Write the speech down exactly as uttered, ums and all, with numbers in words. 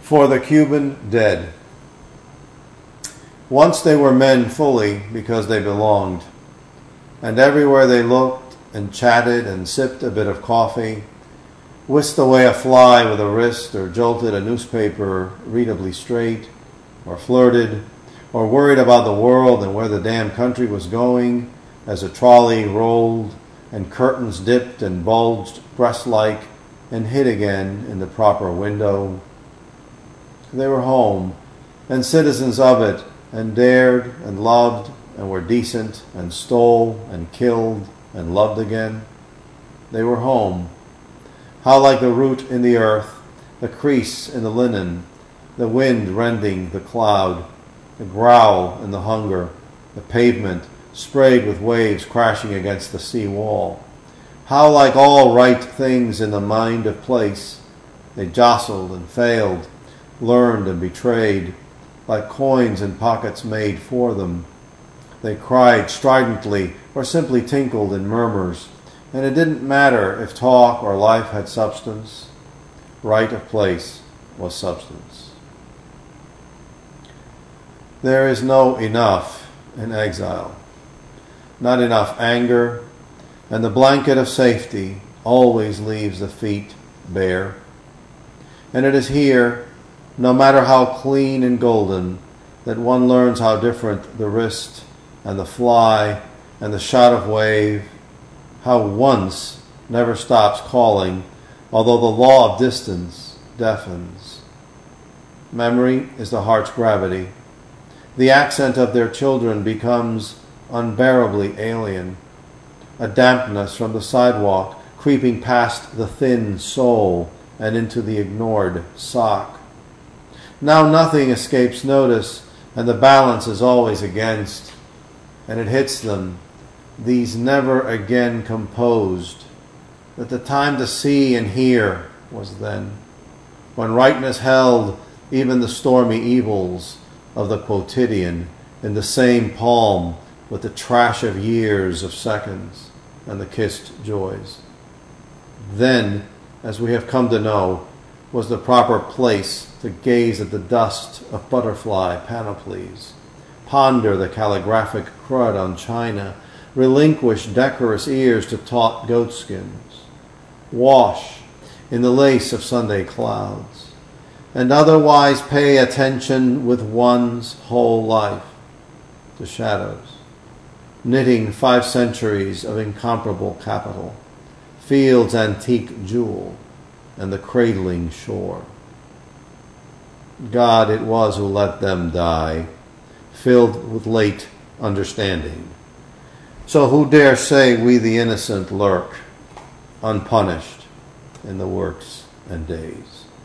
For the Cuban dead. Once they were men fully because they belonged, and everywhere they looked and chatted and sipped a bit of coffee, whisked away a fly with a wrist, or jolted a newspaper readably straight, or flirted, or worried about the world and where the damn country was going as a trolley rolled and curtains dipped and bulged breast-like and hid again in the proper window. They were home and citizens of it, and dared and loved and were decent and stole and killed and loved again. They were home. How like the root in the earth, the crease in the linen, the wind rending the cloud, the growl in the hunger, the pavement sprayed with waves crashing against the sea wall. How like all right things in the mind of place, they jostled and failed, learned and betrayed, like coins in pockets made for them. They cried stridently or simply tinkled in murmurs, and it didn't matter if talk or life had substance. Right of place was substance. There is no enough in exile. Not enough anger, and the blanket of safety always leaves the feet bare. And it is here, no matter how clean and golden, that one learns how different the wrist and the fly and the shot of wave, how once never stops calling, although the law of distance deafens. Memory is the heart's gravity. The accent of their children becomes unbearably alien, a dampness from the sidewalk creeping past the thin sole and into the ignored sock. Now nothing escapes notice, and the balance is always against, and it hits them, these never again composed, that the time to see and hear was then, when rightness held even the stormy evils of the quotidian in the same palm with the trash of years of seconds and the kissed joys. Then, as we have come to know, was the proper place to gaze at the dust of butterfly panoplies, ponder the calligraphic crud on china, relinquish decorous ears to taut goatskins, wash in the lace of Sunday clouds, and otherwise pay attention with one's whole life to shadows, knitting five centuries of incomparable capital, field's antique jewel, and the cradling shore. God it was who let them die, filled with late understanding. So who dare say we the innocent lurk, unpunished in the works and days?